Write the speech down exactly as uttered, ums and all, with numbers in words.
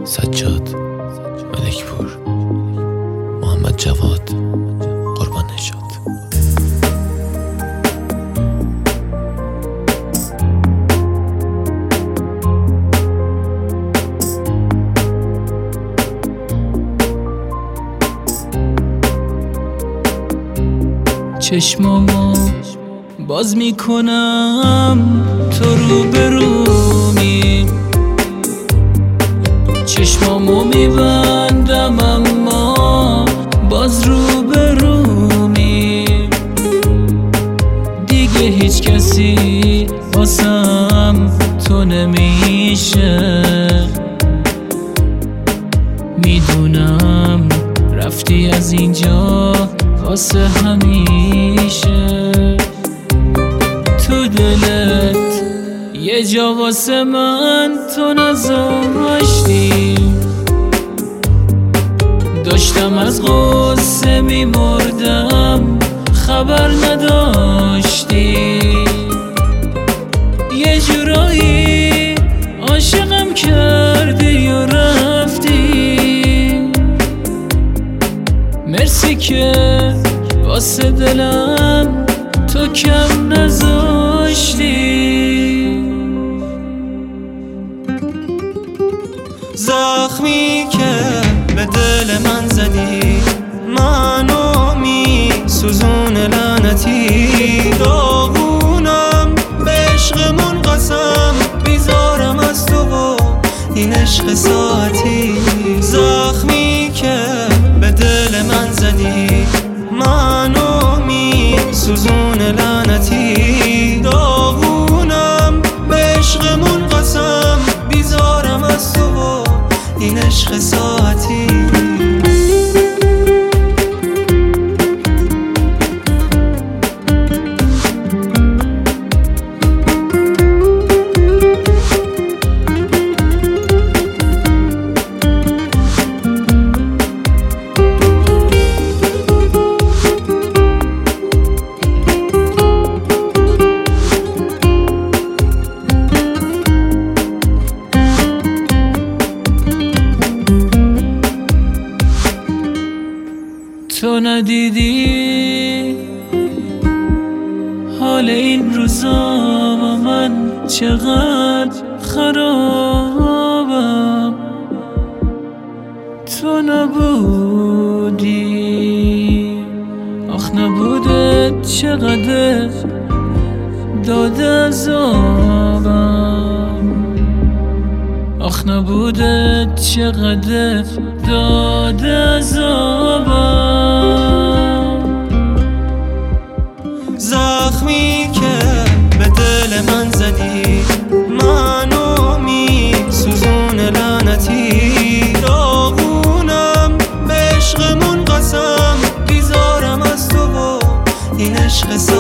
سجاد، ملکپور، محمد جواد، قربان نشاد. چشمامو باز میکنم تو رو برومی، چشمامو میبندم اما باز رو برومی. دیگه هیچ کسی واسم تو نمیشه، میدونم رفتی از اینجا واسه همیشه. تو دلت یه جا واسه من تو نذاشتی، داشتم از غصه میمردم خبر نداشتی. یه جورایی عاشقم کردی و رفتی، مرسی که واسه دلم تو کم نذاشتی. زخمی که به دل من زدی منو می سوزون لعنتی. داغونم به عشقمون قسم بیزارم از تو و این عشق ساعتی. زخمی که به دل من زدی منو می سوزون لعنتی. داغونم به عشقمون قسم بیزارم از تو و این عشق ساعتی. تو ندیدی حال این روزا و من چقدر خرابم. تو نبودی آخ نبودت چقدر داد عذابم. آخ نبودت چقدر داد عذابم. زخمی که به دل من زدی منو می سوزون لعنتی. داغونم به عشقمون قسم بیزارم از تو و این عشق